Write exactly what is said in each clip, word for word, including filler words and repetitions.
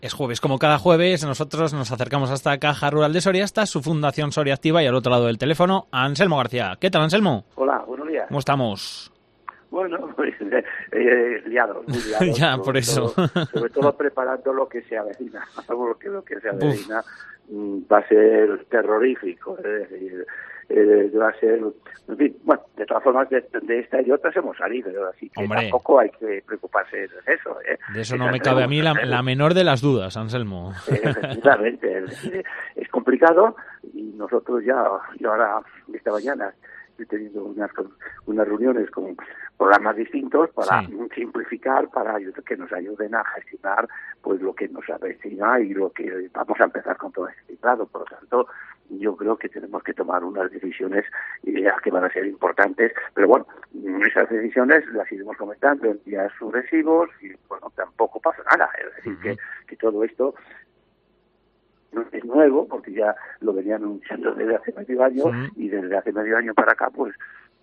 Es jueves, como cada jueves, nosotros nos acercamos hasta Caja Rural de Soria, hasta su Fundación Soria Activa, y al otro lado del teléfono, Anselmo García. ¿Qué tal, Anselmo? Hola, buenos días. ¿Cómo estamos? Bueno, pues eh, liados, muy liados. Ya, por eso. Todo, sobre todo preparando lo que se avecina, porque lo que se avecina Uf. va a ser terrorífico, es decir, eh, va a ser, en fin, bueno, de todas formas, de, de esta y otras hemos salido, así que Hombre. tampoco hay que preocuparse de eso. ¿eh? De eso no me cabe a mí la, la menor de las dudas, Anselmo. Eh, efectivamente, es, decir, es complicado y nosotros ya, yo ahora, esta mañana, estoy teniendo unas, unas reuniones con programas distintos para sí. simplificar, para que nos ayuden a gestionar pues lo que nos avecina y lo que vamos a empezar con todo este ciclado. Por lo tanto, yo creo que tenemos que tomar unas decisiones ideas que van a ser importantes, pero bueno, esas decisiones las iremos comentando en días sucesivos y bueno, tampoco pasa nada, es decir, uh-huh. que, que todo esto no es nuevo, porque ya lo venían anunciando desde hace medio año, uh-huh. y desde hace medio año para acá, pues,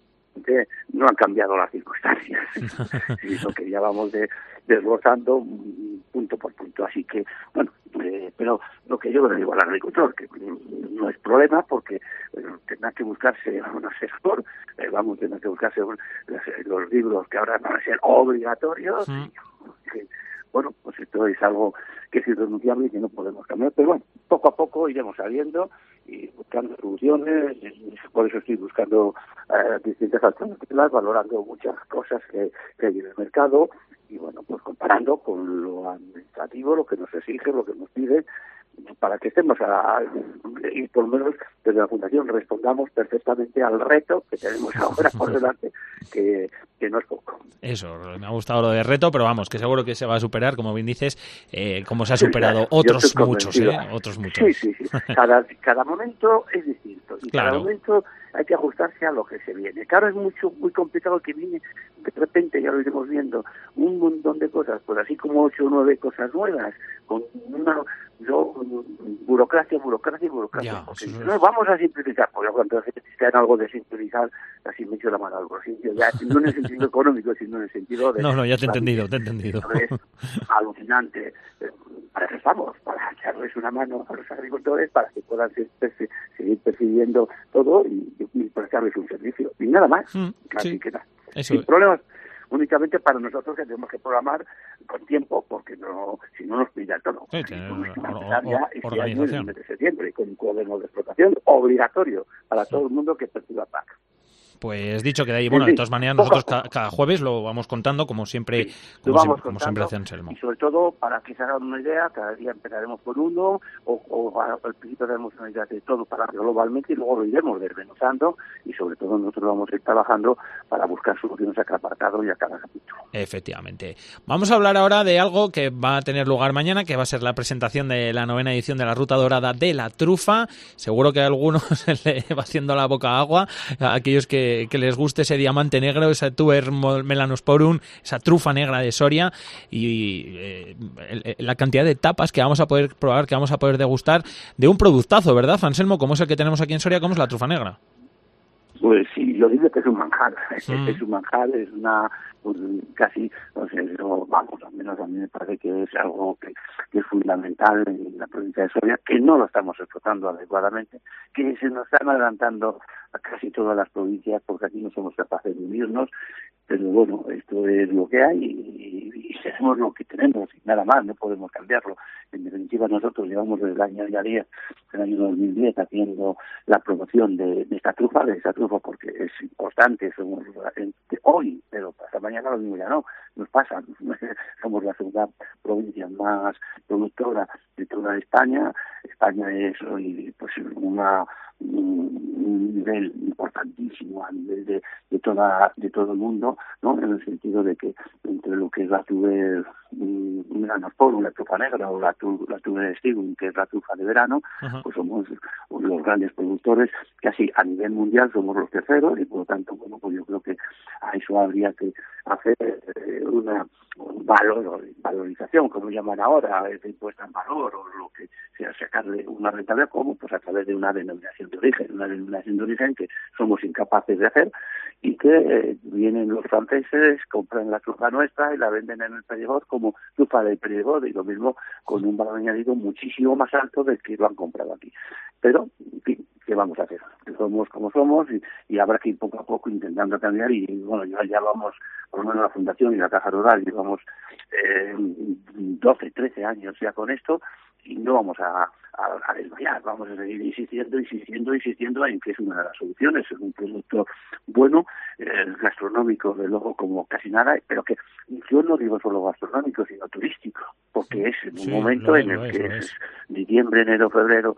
no han cambiado las circunstancias, sino que ya vamos de, desglosando punto por punto. Así que, bueno, eh, pero lo que yo le digo al agricultor, que no es problema, porque bueno, tendrá que buscarse un asesor, eh, vamos, tendrá que buscarse un, los, los libros que ahora van a ser obligatorios, sí. y, que, bueno, pues esto es algo que es irrenunciable y que no podemos cambiar, pero bueno, poco a poco iremos saliendo y buscando soluciones, por eso estoy buscando uh, distintas alternativas, valorando muchas cosas que, que hay en el mercado y bueno, pues comparando con lo administrativo, lo que nos exige, lo que nos pide, para que estemos a, a, y por lo menos desde la Fundación respondamos perfectamente al reto que tenemos ahora por delante, que, que no es poco. Eso, me ha gustado lo de reto, pero vamos, que seguro que se va a superar, como bien dices, eh, como se ha superado otros muchos, ¿eh? Otros muchos. Sí, sí, sí. Cada, cada momento es distinto y claro. cada momento hay que ajustarse a lo que se viene. Claro, es mucho, muy complicado que viene, de repente, ya lo iremos viendo, un montón de cosas, pues así como ocho o nueve cosas nuevas, con una yo, burocracia, burocracia, burocracia. Ya, porque es... no vamos a simplificar, porque cuando necesitan algo de simplificar, casi me echo la mano al bolsillo, ya no en el sentido económico, sino en el sentido de... No, no, ya te he entendido, te he entendido. Es alucinante. Para eso estamos, para echarles una mano a los agricultores para que puedan seguir persiguiendo todo y, y prestarles un servicio. Y nada más. Mm, Así sí. que nada. Eso. Sin problemas. Únicamente para nosotros que tenemos que programar con tiempo, porque no, si no nos pilla todo. Sí, tener or, or, este organización. año, de septiembre, con un cuaderno de explotación obligatorio para sí. todo el mundo que perciba P A C. Pues dicho que de ahí, bueno, sí, de todas maneras nosotros cada, cada jueves lo vamos contando, como siempre, sí, como, siempre como siempre hace Anselmo. Y sobre todo, para que se hagan una idea, cada día empezaremos por uno, o, o al principio tenemos una idea de todo para globalmente, y luego lo iremos desmenuzando, y sobre todo nosotros vamos a ir trabajando para buscar soluciones a cada apartado y a cada capítulo. Efectivamente. Vamos a hablar ahora de algo que va a tener lugar mañana, que va a ser la presentación de la novena edición de la Ruta Dorada de la Trufa. Seguro que a algunos se le va haciendo la boca agua, a aquellos que que les guste ese diamante negro, esa Tuber melanosporum, esa trufa negra de Soria y eh, la cantidad de tapas que vamos a poder probar, que vamos a poder degustar de un productazo, ¿verdad, Anselmo? Como es el que tenemos aquí en Soria, como es la trufa negra. Pues sí, yo digo que es un manjar, mm. es un manjar, es una pues, casi, no sé, no, vamos, al menos a mí me parece que es algo que, que es fundamental en la provincia de Soria, que no lo estamos explotando adecuadamente, que se nos están adelantando a casi todas las provincias, porque aquí no somos capaces de unirnos, pero bueno, esto es lo que hay y, y, y tenemos lo que tenemos, y nada más, no podemos cambiarlo. En definitiva, nosotros llevamos desde el año ya diez, el año dos mil diez, haciendo la promoción de, de esta trufa, de esta trufa, porque es importante, somos hoy, pero hasta mañana lo mismo ya no, nos pasa, somos la segunda provincia más productora de toda España. España es hoy pues una un nivel importantísimo a nivel de, de toda de todo el mundo, ¿no? En el sentido de que entre lo que es la tuber melanosporum, la trufa negra, o la, tu, la tuber stigum, que es la trufa de verano, uh-huh. pues somos los grandes productores, casi a nivel mundial somos los terceros, y por lo tanto, bueno, pues yo creo que a eso habría que hacer eh, una un valor, valorización, como llaman ahora, de impuesta en valor, o lo que sea, sacarle una rentabilidad, como pues a través de una denominación de origen, una denominación de origen que somos incapaces de hacer, y que eh, vienen los franceses, compran la trufa nuestra y la venden en el Perigord como trufa del Perigord, y lo mismo con un valor añadido muchísimo más alto del que lo han comprado aquí. Pero, en fin, ¿qué vamos a hacer? Somos como somos y, y habrá que ir poco a poco intentando cambiar, y bueno, ya, ya vamos, por lo menos la Fundación y la Caja Rural, llevamos eh, doce, trece años ya con esto, y no vamos a, a, a desmayar, vamos a seguir insistiendo, insistiendo, insistiendo en que es una de las soluciones, es un producto bueno, eh, gastronómico, de luego, como casi nada, pero que yo no digo solo gastronómico, sino turístico, porque es en un sí, momento es, en el es, que es, es diciembre, enero, febrero,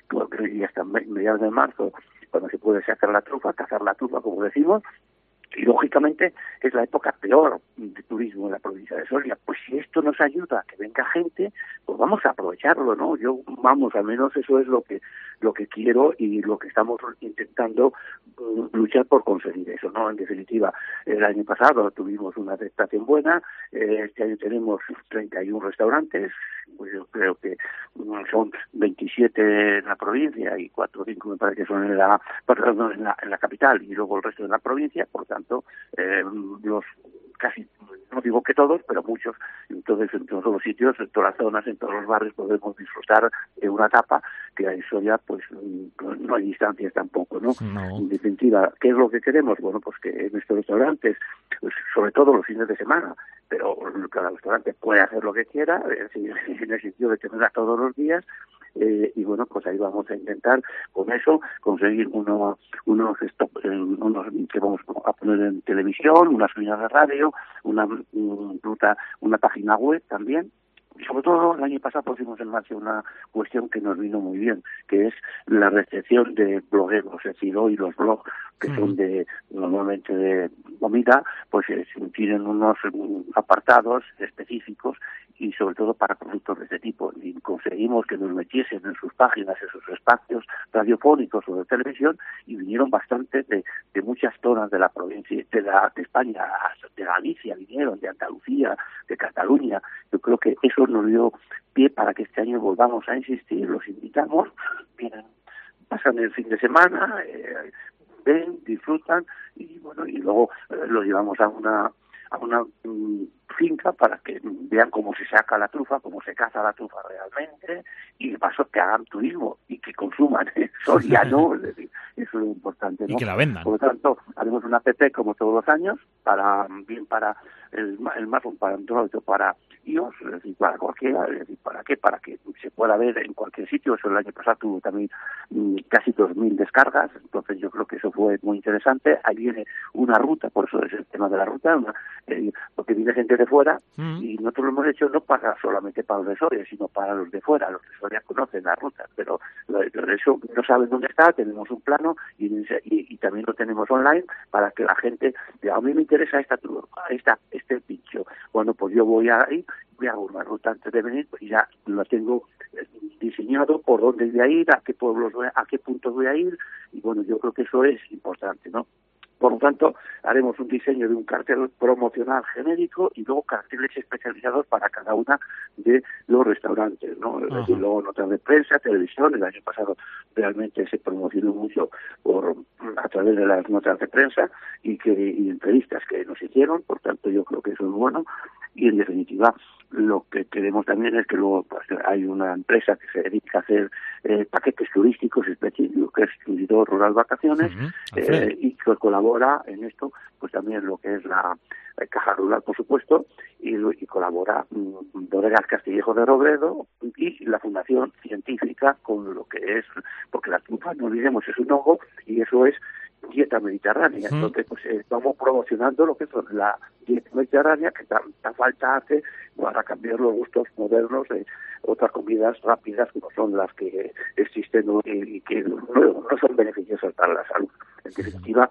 y hasta mediados de marzo, cuando se puede sacar la trufa, cazar la trufa, como decimos, y lógicamente es la época peor de turismo en la provincia de Soria. Pues si esto nos ayuda a que venga gente, pues vamos a aprovecharlo, ¿no? Yo, vamos, al menos eso es lo que lo que quiero y lo que estamos intentando uh, luchar por conseguir eso, ¿no? En definitiva, el año pasado tuvimos una aceptación buena, eh, este año tenemos treinta y uno restaurantes, pues yo creo que um, son veintisiete en la provincia y cuatro o cinco me parece que son en la, perdón, en la, en la capital, y luego el resto en la provincia, por tanto, eh, los casi, no digo que todos, pero muchos, entonces en todos los sitios, en todas las zonas, en todos los barrios podemos disfrutar de una tapa que en Soria pues no hay distancias tampoco, ¿no? no. En definitiva, ¿qué es lo que queremos? Bueno, pues que en estos restaurantes, pues, sobre todo los fines de semana, pero cada restaurante puede hacer lo que quiera, en el sentido de tenerla todos los días, eh, y bueno, pues ahí vamos a intentar con eso conseguir uno, unos stop, eh, unos que vamos a poner en televisión, unas líneas de radio, una un, ruta, una página web también. Y sobre todo el año pasado pusimos en marcha una cuestión que nos vino muy bien, que es la recepción de blogueros, es decir, hoy los blogs que uh-huh. son de normalmente de comida, pues eh, tienen unos apartados específicos y sobre todo para productos de este tipo. Y conseguimos que nos metiesen en sus páginas esos espacios radiofónicos o de televisión, y vinieron bastante de, de muchas zonas de la provincia, de, la, de España, de Galicia vinieron, de Andalucía, de Cataluña. Yo creo que eso nos dio pie para que este año volvamos a insistir, los invitamos, vienen, pasan el fin de semana, eh, ven, disfrutan, y bueno, y luego eh, lo llevamos a una a una um, finca para que vean cómo se saca la trufa, cómo se caza la trufa realmente, y de paso que hagan turismo y que consuman Soria, ¿no? Es decir, eso es lo importante, ¿no? Y que la vendan. Por lo tanto, haremos una app como todos los años, para bien para el, el smartphone, para Android, para iOS, es decir, para cualquiera, es decir, ¿para qué? Para que se pueda ver en cualquier sitio. Eso el año pasado tuvo también mmm, casi dos mil descargas, entonces yo creo que eso fue muy interesante. Ahí viene una ruta, por eso es el tema de la ruta, una, eh, porque viene gente de fuera, mm. y nosotros lo hemos hecho no para solamente para los de Soria, sino para los de fuera. Los de Soria conocen la ruta, pero eso no saben dónde está. Tenemos un plano y, y, y también lo tenemos online para que la gente diga, a mí me interesa esta esta este pincho. Bueno, pues yo voy a ir, voy a una ruta antes de venir, pues ya lo tengo diseñado por dónde voy a ir, a qué pueblos voy a, a qué puntos voy a ir, y bueno, yo creo que eso es importante, ¿no? Por lo tanto, haremos un diseño de un cartel promocional genérico y luego carteles especializados para cada una de los restaurantes, ¿no? Uh-huh. Y luego notas de prensa, televisión. El año pasado realmente se promocionó mucho por a través de las notas de prensa y que y entrevistas que nos hicieron. Por tanto, yo creo que eso es bueno. Y en definitiva, lo que queremos también es que luego pues, hay una empresa que se dedica a hacer eh, paquetes turísticos específicos, que es Turismo Rural Vacaciones, uh-huh. eh, y que colabora en esto, pues también lo que es la, la Caja Rural, por supuesto, y, y colabora um, Bodegas Castillejo de Robledo y la Fundación Científica con lo que es, porque la trufa, no olvidemos, es un hongo y eso es dieta mediterránea. Uh-huh. Entonces, pues eh, vamos promocionando lo que es la dieta mediterránea, que tanta falta hace para cambiar los gustos modernos de otras comidas rápidas como son las que existen hoy y que no, no son beneficiosas para la salud. En definitiva,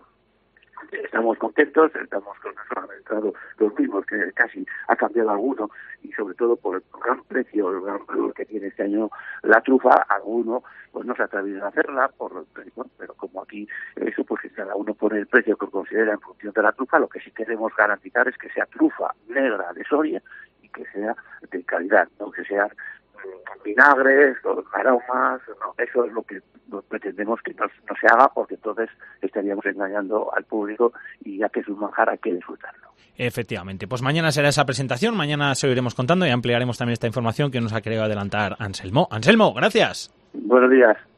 estamos contentos, estamos con nuestro mercado los mismos, que casi ha cambiado alguno, y sobre todo por el gran precio, el gran valor que tiene este año la trufa. Alguno pues no se ha atrevido a hacerla, por bueno, pero como aquí eso, pues que cada uno pone el precio que considera en función de la trufa. Lo que sí queremos garantizar es que sea trufa negra de Soria y que sea de calidad, no que sea vinagres o aromas, no, eso es lo que pretendemos que no, no se haga, porque entonces este estaríamos engañando al público, y ya que es un manjar hay que disfrutarlo. Efectivamente, pues mañana será esa presentación, mañana se lo iremos contando y ampliaremos también esta información que nos ha querido adelantar Anselmo. Anselmo, gracias. Buenos días.